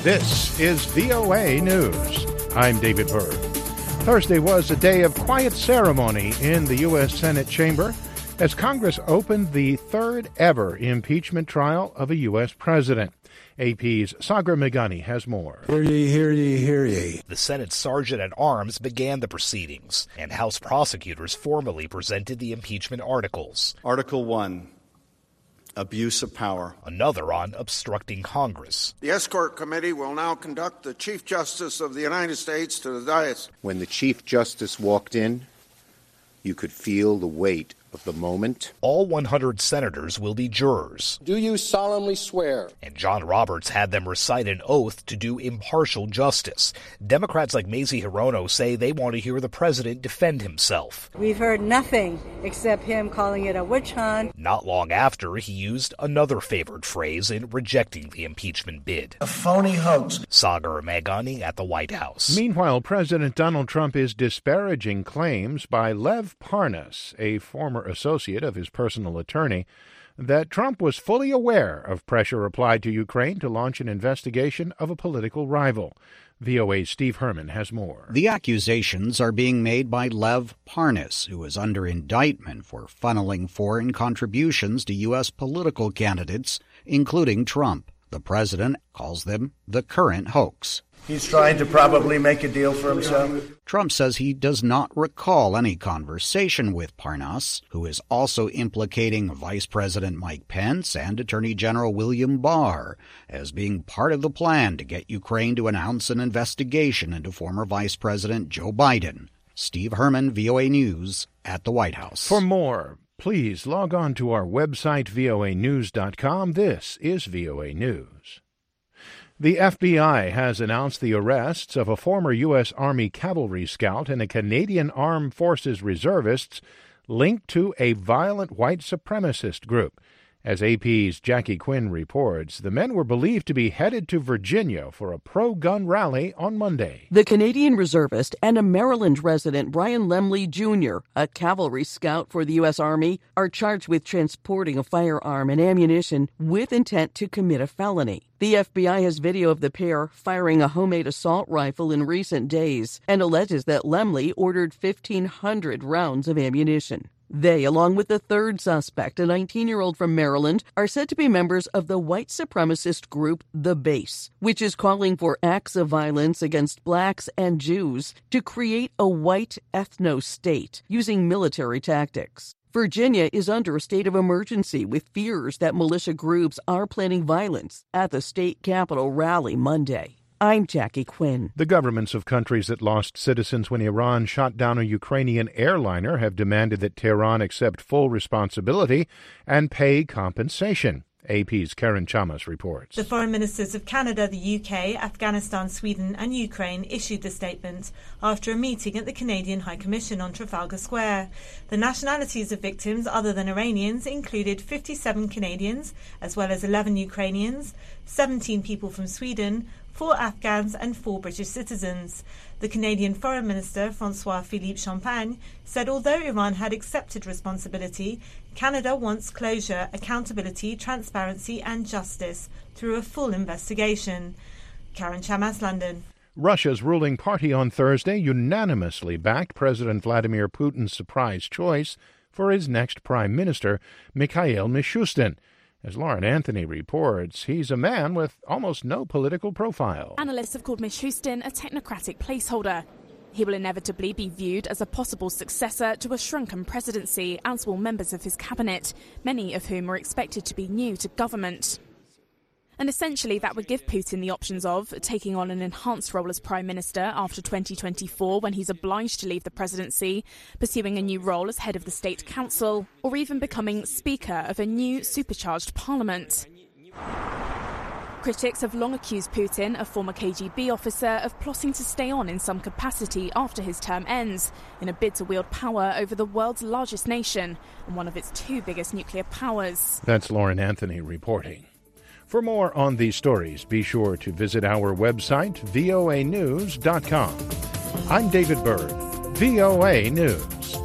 This is VOA News. I'm David Byrd. Thursday was a day of quiet ceremony in the U.S. Senate chamber as Congress opened the third ever impeachment trial of a U.S. president. AP's Sagar Meghani has more. Hear ye, hear ye, hear ye. The Senate Sergeant-at-Arms began the proceedings, and House prosecutors formally presented the impeachment articles. Article 1, abuse of power. Another on obstructing Congress. The Escort Committee will now conduct the Chief Justice of the United States to the dais. When the Chief Justice walked in, you could feel the weight of the moment. All 100 senators will be jurors. Do you solemnly swear? And John Roberts had them recite an oath to do impartial justice. Democrats like Mazie Hirono say they want to hear the president defend himself. We've heard nothing except him calling it a witch hunt. Not long after, he used another favored phrase in rejecting the impeachment bid. A phony hoax. Sagar Meghani at the White House. Meanwhile, President Donald Trump is disparaging claims by Lev Parnas, a former associate of his personal attorney, that Trump was fully aware of pressure applied to Ukraine to launch an investigation of a political rival. VOA's Steve Herman has more. The accusations are being made by Lev Parnas, who is under indictment for funneling foreign contributions to U.S. political candidates, including Trump. The president calls them the current hoax. He's trying to probably make a deal for himself. Trump says he does not recall any conversation with Parnas, who is also implicating Vice President Mike Pence and Attorney General William Barr as being part of the plan to get Ukraine to announce an investigation into former Vice President Joe Biden. Steve Herman, VOA News, at the White House. For more, please log on to our website, voanews.com. This is VOA News. The FBI has announced the arrests of a former U.S. Army cavalry scout and a Canadian Armed Forces reservist linked to a violent white supremacist group. As AP's Jackie Quinn reports, the men were believed to be headed to Virginia for a pro-gun rally on Monday. The Canadian reservist and a Maryland resident, Brian Lemley Jr., a cavalry scout for the U.S. Army, are charged with transporting a firearm and ammunition with intent to commit a felony. The FBI has video of the pair firing a homemade assault rifle in recent days and alleges that Lemley ordered 1,500 rounds of ammunition. They, along with the third suspect, a 19-year-old from Maryland, are said to be members of the white supremacist group The Base, which is calling for acts of violence against blacks and Jews to create a white ethno-state using military tactics. Virginia is under a state of emergency with fears that militia groups are planning violence at the state capitol rally Monday. I'm Jackie Quinn. The governments of countries that lost citizens when Iran shot down a Ukrainian airliner have demanded that Tehran accept full responsibility and pay compensation. AP's Karen Chamas reports. The foreign ministers of Canada, the UK, Afghanistan, Sweden and Ukraine issued the statement after a meeting at the Canadian High Commission on Trafalgar Square. The nationalities of victims other than Iranians included 57 Canadians, as well as 11 Ukrainians, 17 people from Sweden, 4 Afghans and 4 British citizens. The Canadian Foreign Minister, François-Philippe Champagne, said although Iran had accepted responsibility, Canada wants closure, accountability, transparency and justice through a full investigation. Karen Chamas, London. Russia's ruling party on Thursday unanimously backed President Vladimir Putin's surprise choice for his next prime minister, Mikhail Mishustin. As Lauren Anthony reports, he's a man with almost no political profile. Analysts have called Mishustin a technocratic placeholder. He will inevitably be viewed as a possible successor to a shrunken presidency and small members of his cabinet, many of whom are expected to be new to government. And essentially that would give Putin the options of taking on an enhanced role as Prime Minister after 2024 when he's obliged to leave the presidency, pursuing a new role as head of the State Council, or even becoming Speaker of a new supercharged parliament. Critics have long accused Putin, a former KGB officer, of plotting to stay on in some capacity after his term ends, in a bid to wield power over the world's largest nation and one of its 2 biggest nuclear powers. That's Lauren Anthony reporting. For more on these stories, be sure to visit our website, voanews.com. I'm David Byrd, VOA News.